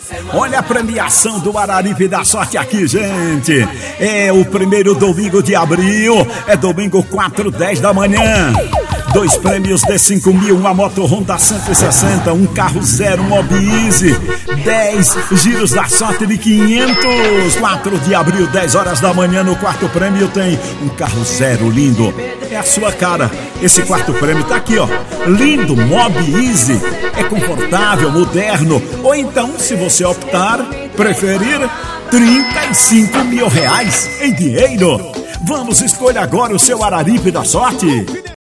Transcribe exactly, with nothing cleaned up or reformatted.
Olha a premiação do Araripe da Sorte aqui, gente. É o primeiro domingo de abril. É domingo quatro, dez da manhã. Dois prêmios de cinco mil, uma moto Honda cento e sessenta, um carro zero Mob Easy, dez giros da sorte de quinhentos. quatro de abril, dez horas da manhã, no quarto prêmio tem um carro zero lindo. É a sua cara. Esse quarto prêmio tá aqui, ó. Lindo, Mob Easy. É confortável, moderno. Ou então, se você optar, preferir, trinta e cinco mil reais em dinheiro. Vamos, escolha agora o seu Araripe da Sorte.